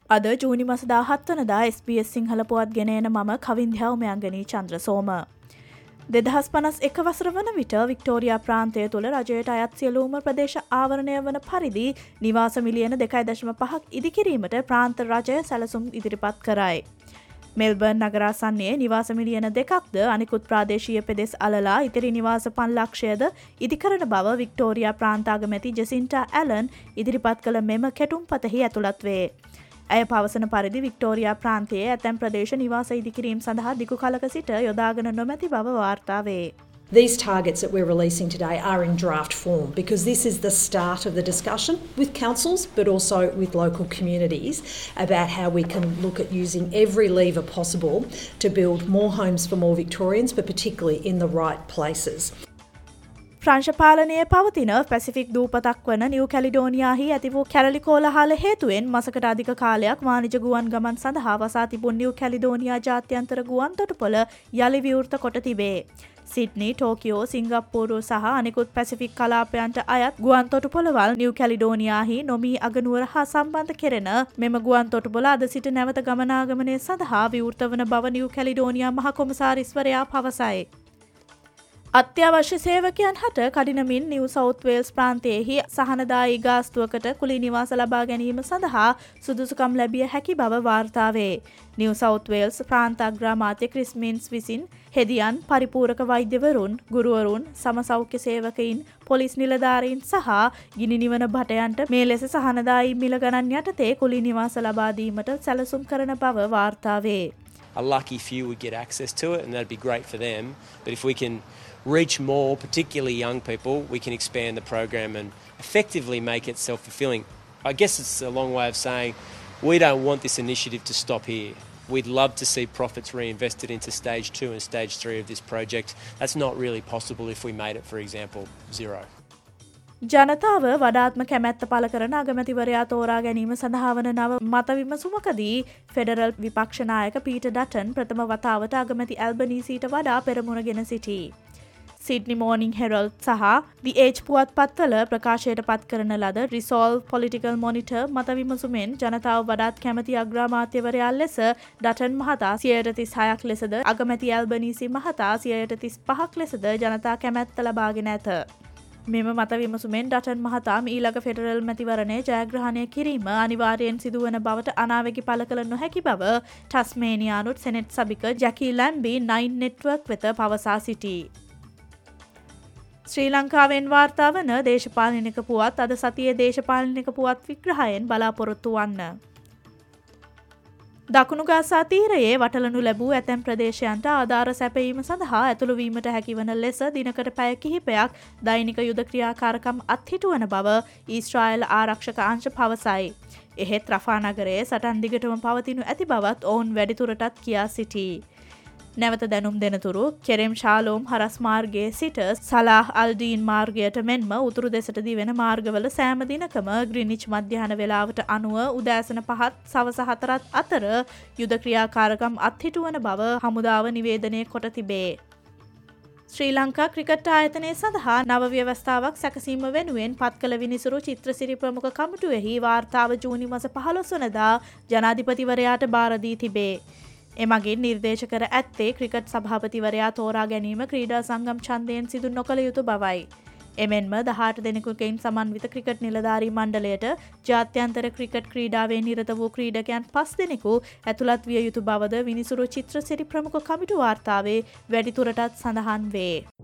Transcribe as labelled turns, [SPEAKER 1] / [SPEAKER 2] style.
[SPEAKER 1] අද ජූනි මාස 17 වනදා SBS සිංහල පුවත් ගෙන එන මම කවින්ද්‍යා උමයන්ගනී චන්ද්‍රසෝම. 2051 වසර වන විට වික්ටෝරියා ප්‍රාන්තය තුළ රජයට අයත් සියලුම ප්‍රදේශ ආවරණය වන පරිදි නිවාස මිලියන 2.5ක් ඉදිකිරීමට ප්‍රාන්ත රජය සැලසුම් ඉදිරිපත් කරයි. මෙල්බර්න් නගරාසන්නයේ නිවාස මිලියන 2ක්ද අනිකුත් ප්‍රාදේශීය පෙදෙස් අලලා ඉතිරි නිවාස 5 ලක්ෂයද ඉදිකරන බව වික්ටෝරියා ප්‍රාන්ත අගමැති ජෙසින්ටා ඇලන් ඉදිරිපත් කළ මෙම කෙටුම්පතෙහි ඇතුළත් වේ. ඇය පවසන පරිදි වික්ටෝරියා ප්‍රාන්තයේ ඇතැම් ප්‍රදේශ නිවාස ඉදිකිරීම සඳහා දිගු කලක සිට යොදාගෙන නොමැති බව වාර්තා වේ.
[SPEAKER 2] These targets that we're releasing today are in draft form because this is the start of the discussion with councils but also with local communities about how we can look at using every lever possible to build more homes for more Victorians but particularly in the right places.
[SPEAKER 1] ප්‍රංශ පාලනයේ පවතින Pacific දූපතක් වන New කැලිඩෝනියාහි ඇති වූ කැරලි කෝලහල හේතුවෙන් මසකට අධික කාලයක් වාණිජ ගුවන් ගමන් සඳහා වසා තිබුණු නිව් කැලිඩෝනියා ජාත්‍යන්තර ගුවන් තොටුපොළ යලි විවෘත කොට තිබේ. සිඩ්නි, ටෝකියෝ, සිංගප්පූරු සහ අනෙකුත් පැසිෆික් කලාපයන්ට අයත් ගුවන් තොටුපොළවල් නිව් කැලිඩෝනියාහි නොමී අගනුවර හා සම්බන්ධ කෙරෙන මෙම ගුවන් තොටුපොළ අද සිට නැවත ගමනාගමනය සඳහා විවෘත වන බව නිව් කැලිඩෝනියා මහ කොමසාරිස්වරයා පවසයි. අත්‍යවශ්‍ය සේවකයන් හට කඩිනමින් නිව් සවුත් වේල්ස් ප්‍රාන්තයෙහි සහනදායී ගාස්තුවකට කුලී නිවාස ලබා ගැනීම සඳහා සුදුසුකම් ලැබිය හැකි බව වාර්තා වේ. නිව් සවුත් වේල්ස් ප්‍රාන්ත අග්‍රාමාත්‍ය ක්‍රිස් මින්ස් විසින් හෙදියන්, පරිපූරක වෛද්‍යවරුන්, ගුරුවරුන්, සම සෞඛ්‍ය සේවකයින්, පොලිස් නිලධාරීන් සහ ගිනි නිවන භටයන්ට මේ ලෙස සහනදායී මිල ගණන් යටතේ කුලී නිවාස ලබා දීමට සැලසුම් කරන බව වාර්තා වේ.
[SPEAKER 3] A lucky few would get access to it and that'd be great for them, but if we can reach more, particularly young people, we can expand the program and effectively make it self-fulfilling. I guess it's a long way of saying we don't want this initiative to stop here. We'd love to see profits reinvested into stage 2 and stage 3 of this project. That's not really possible if we made it, for example, zero.
[SPEAKER 1] ජනතාව වඩාත්ම කැමැත්ත පළ කරන අගමැතිවරයා තෝරා ගැනීම සඳහා වන නව මත විමසුමකදී ෆෙඩරල් විපක්ෂ නායක පීටර් ඩටන් ප්‍රථම වතාවට අගමැති ඇල්බනීසීට වඩා පෙරමුණ ගෙන සිටී. සිඩ්නි මෝර්නිං හෙරල්ඩ් සහ The Age පුවත්පත්වල ප්‍රකාශයට පත් කරන ලද Resolve Political Monitor මත විමසුමෙන් ජනතාව වඩාත් කැමති අග්‍රාමාත්‍යවරයා ලෙස ඩටන් මහතා 36ක් ලෙසද අගමැති ඇල්බනීසි මහතා 35ක් ලෙසද ජනතා කැමැත්ත ලබාගෙන ඇත. මෙම මත විමසුමෙන් ඩටන් මහතා ඊළඟ ෆෙඩරල් මැතිවරණය ජයග්‍රහණය කිරීම අනිවාර්යෙන් සිදුවන බවට අනාවැකි පළ කළ නොහැකි බව ටස්මේනියානුත් සෙනෙට් සභික ජැකී ලැම්බි 9 නෙට්වර්ක් වෙත පවසා සිටී. ශ්‍රී ලංකාවෙන් වාර්තා වන දේශපාලනික පුවත් අද සතියේ දේශපාලනික පුවත් විග්‍රහයෙන් බලාපොරොත්තු වන්න. දකුණු ගාසා තීරයේ වටලනු ලැබූ ඇතැම් ප්‍රදේශයන්ට ආධාර සැපයීම සඳහා ඇතුළු වීමට හැකිවන ලෙස දිනකට පැය කිහිපයක් දෛනික යුද ක්‍රියාකාරකම් අත්හිටුවන බව ඊශ්‍රායල් ආරක්ෂක අංශ පවසයි. එහෙත් රෆා නගරයේ සටන් දිගටම පවතිනු ඇති බවත් ඔවුන් වැඩිදුරටත් කියා සිටී. නැවත දැනුම් දෙනතුරු කෙරෙම් ශාලෝම් හරස් මාර්ගයේ සිට සලාහ් අල්ඩීන් මාර්ගයට මෙන්ම උතුරු දෙසට දිවෙන මාර්ගවල සෑම දිනකම ග්‍රීනිච් මධ්‍යහන වේලාවට අනුව උදෑසන 5ත් සවස 4ත් අතර යුද ක්‍රියාකාරකම් අත්හිටුවන බව හමුදාව නිවේදනය කොට තිබේ. ශ්‍රී ලංකා ක්‍රිකට් ආයතනය සඳහා නව ව්‍යවස්ථාවක් සැකසීම වෙනුවෙන් පත් කළ විනිසුරු චිත්‍රසිරි ප්‍රමුඛ කමිටුවෙහි වාර්තාව ජූනි මාස 15 වනදා ජනාධිපතිවරයාට බාර දී තිබේ. එමගින් නිර්දේශ කර ඇත්තේ ක්‍රිකට් සභාපතිවරයා තෝරා ගැනීම ක්‍රීඩා සංගම් ඡන්දයෙන් සිදු නොකළ යුතු බවයි. එමෙන්ම 18 දෙනෙකුගෙන් සමන්විත ක්‍රිකට් නිලධාරී මණ්ඩලයට ජාත්‍යන්තර ක්‍රිකට් ක්‍රීඩාවේ නිරත වූ ක්‍රීඩකයන් 5 දෙනෙකු ඇතුළත් විය යුතු බවද විනිසුරු චිත්‍රසිරි ප්‍රමුඛ කමිටු වාර්තාවේ වැඩිදුරටත් සඳහන් වේ.